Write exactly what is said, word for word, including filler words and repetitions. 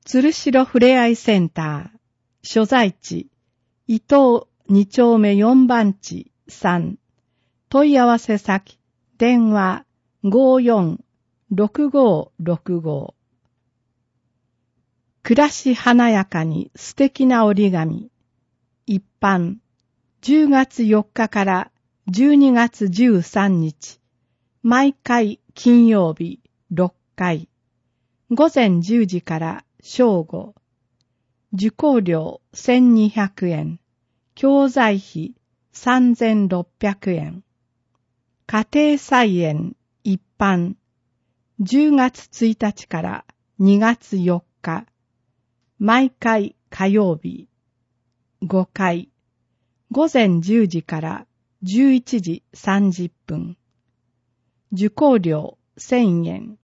鶴城ふれあいセンター、所在地、伊東に丁目よん番地さん、問い合わせ先、電話 ごーよんろくごーろくご。暮らし華やかに素敵な折り紙、一般、じゅうがつよっかからじゅうにがつじゅうさんにち、毎回金曜日ろっかい、午前じゅうじから正午、受講料せんにひゃくえん、教材費さんぜんろっぴゃくえん、家庭菜園一般、じゅうがつついたちからにがつよっか、毎回火曜日、ごかい、午前じゅうじからじゅういちじさんじゅっぷん、受講料せんえん、